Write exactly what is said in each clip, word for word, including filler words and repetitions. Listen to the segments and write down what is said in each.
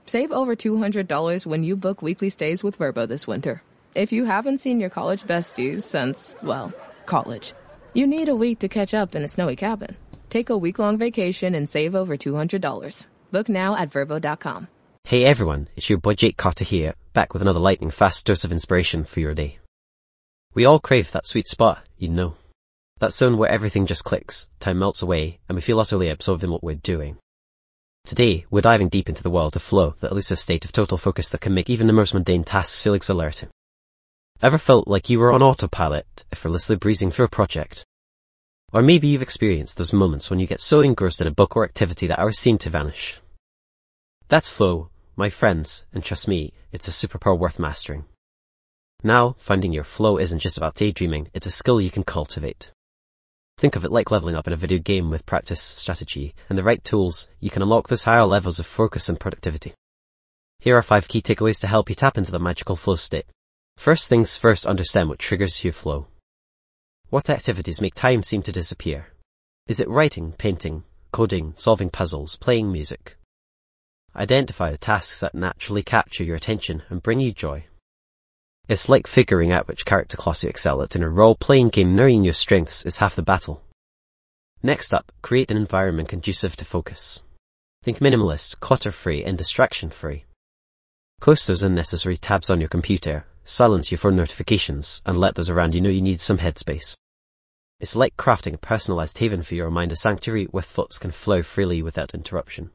Save over two hundred dollars when you book weekly stays with Vrbo this winter. If you haven't seen your college besties since, well, college, you need a week to catch up in a snowy cabin. Take a week-long vacation and save over two hundred dollars. Book now at Vrbo dot com. Hey everyone, it's your boy Jake Carter here, back with another lightning fast dose of inspiration for your day. We all crave that sweet spot, you know. That zone where everything just clicks, time melts away, and we feel utterly absorbed in what we're doing. Today, we're diving deep into the world of flow, that elusive state of total focus that can make even the most mundane tasks feel exhilarating. Ever felt like you were on autopilot, effortlessly breezing through a project? Or maybe you've experienced those moments when you get so engrossed in a book or activity that hours seem to vanish. That's flow, my friends, and trust me, it's a superpower worth mastering. Now, finding your flow isn't just about daydreaming, it's a skill you can cultivate. Think of it like leveling up in a video game with practice, strategy, and the right tools. You can unlock those higher levels of focus and productivity. Here are five key takeaways to help you tap into the magical flow state. First things first, understand what triggers your flow. What activities make time seem to disappear? Is it writing, painting, coding, solving puzzles, playing music? Identify the tasks that naturally capture your attention and bring you joy. It's like figuring out which character class you excel at in a role-playing game. Knowing your strengths is half the battle. Next up, create an environment conducive to focus. Think minimalist, clutter-free, and distraction-free. Close those unnecessary tabs on your computer, silence your phone notifications, and let those around you know you need some headspace. It's like crafting a personalized haven for your mind, a sanctuary where thoughts can flow freely without interruption.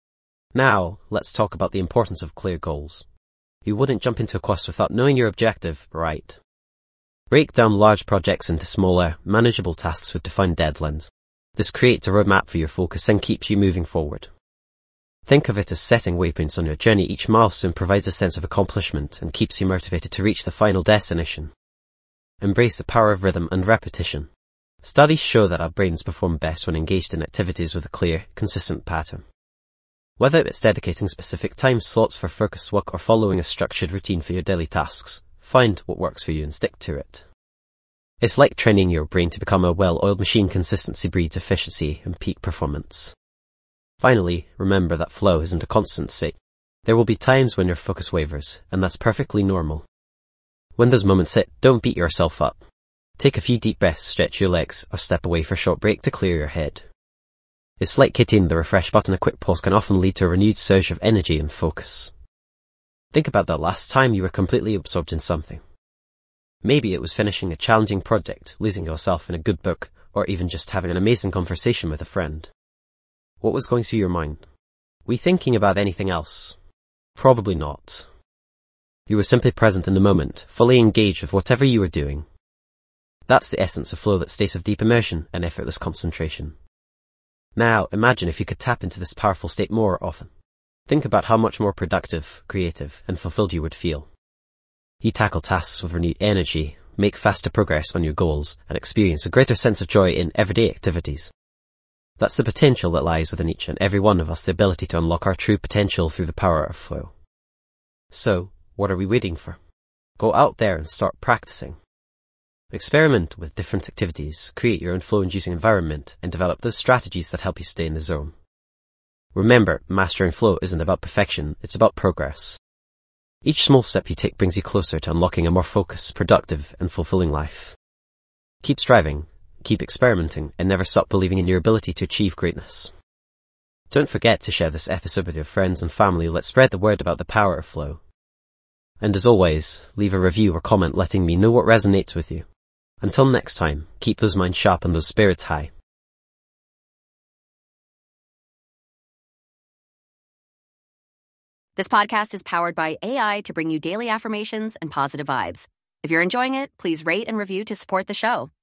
Now, let's talk about the importance of clear goals. You wouldn't jump into a quest without knowing your objective, right? Break down large projects into smaller, manageable tasks with defined deadlines. This creates a roadmap for your focus and keeps you moving forward. Think of it as setting waypoints on your journey. Each milestone provides a sense of accomplishment and keeps you motivated to reach the final destination. Embrace the power of rhythm and repetition. Studies show that our brains perform best when engaged in activities with a clear, consistent pattern. Whether it's dedicating specific time slots for focused work or following a structured routine for your daily tasks, find what works for you and stick to it. It's like training your brain to become a well-oiled machine. Consistency breeds efficiency and peak performance. Finally, remember that flow isn't a constant state. There will be times when your focus wavers, and that's perfectly normal. When those moments hit, don't beat yourself up. Take a few deep breaths, stretch your legs, or step away for a short break to clear your head. It's like hitting the refresh button. A quick pause can often lead to a renewed surge of energy and focus. Think about the last time you were completely absorbed in something. Maybe it was finishing a challenging project, losing yourself in a good book, or even just having an amazing conversation with a friend. What was going through your mind? Were you thinking about anything else? Probably not. You were simply present in the moment, fully engaged with whatever you were doing. That's the essence of flow, that state of deep immersion and effortless concentration. Now, imagine if you could tap into this powerful state more often. Think about how much more productive, creative, and fulfilled you would feel. You tackle tasks with renewed energy, make faster progress on your goals, and experience a greater sense of joy in everyday activities. That's the potential that lies within each and every one of us, the ability to unlock our true potential through the power of flow. So, what are we waiting for? Go out there and start practicing. Experiment with different activities, create your own flow-inducing environment, and develop those strategies that help you stay in the zone. Remember, mastering flow isn't about perfection, it's about progress. Each small step you take brings you closer to unlocking a more focused, productive, and fulfilling life. Keep striving, keep experimenting, and never stop believing in your ability to achieve greatness. Don't forget to share this episode with your friends and family. Let's spread the word about the power of flow. And as always, leave a review or comment letting me know what resonates with you. Until next time, keep those minds sharp and those spirits high. This podcast is powered by A I to bring you daily affirmations and positive vibes. If you're enjoying it, please rate and review to support the show.